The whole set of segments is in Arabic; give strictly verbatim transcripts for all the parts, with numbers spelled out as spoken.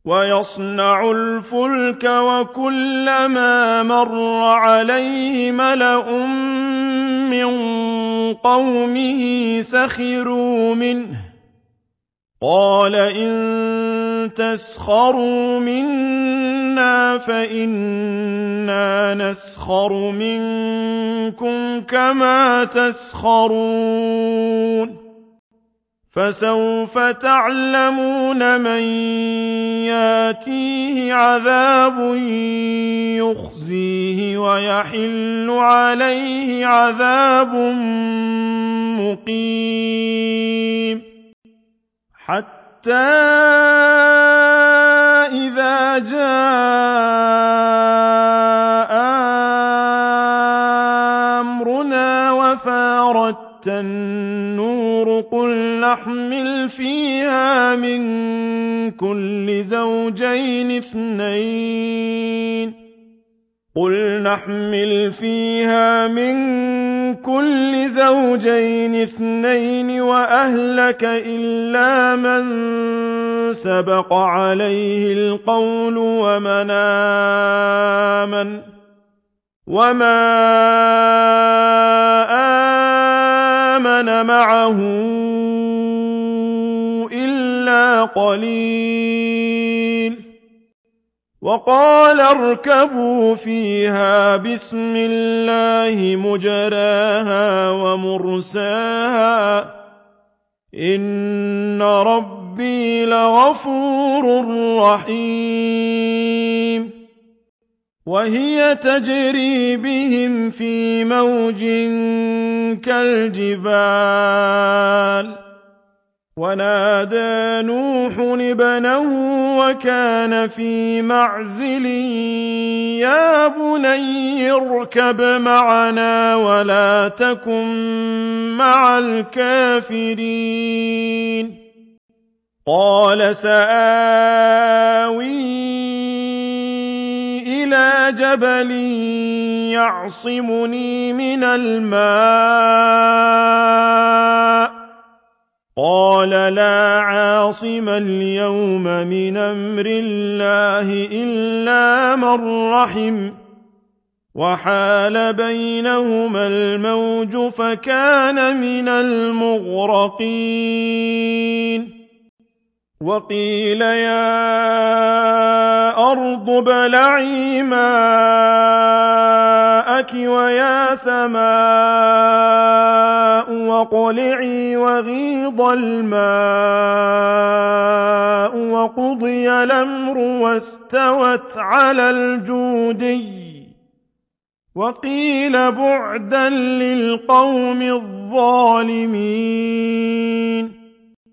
ويصنع الفلك وكلما مر عليه ملأ من قومه سخروا منه قال إن تسخروا منا فإنا نسخر منكم كما تسخرون فسوف تعلمون من ياتيه عذاب يخزيه ويحل عليه عذاب مقيم حتى إذا جاء أمرنا وفارت النور قل نحمل فيها من كل زوجين اثنين قل نحمل فيها من كل زوجين اثنين وأهلك إلا من سبق عليه القول ومن آمن وما آمن معه إلا قليل وقال اركبوا فيها بسم الله مجراها ومرساها إن ربي لغفور رحيم وهي تجري بهم في موج كالجبال ونادى نوح ابنه وكان في معزل يا بني اركب معنا ولا تكن مع الكافرين قال سآوي إلى جبل يعصمني من الماء قال لا عاصم اليوم من أمر الله إلا من رحم وحال بينهما الموج فكان من المغرقين وقيل يا أرض ابلعي ماءك ويا سماء واقلعي وغيض الماء وقضي الأمر واستوت على الجودي وقيل بعدا للقوم الظالمين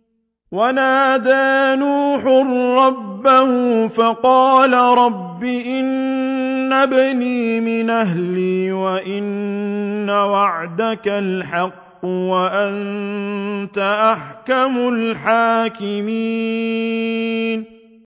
ونادى نوح ربه فقال رب إن ابني من أهلي وإن وعدك الحق وأنت أحكم الحاكمين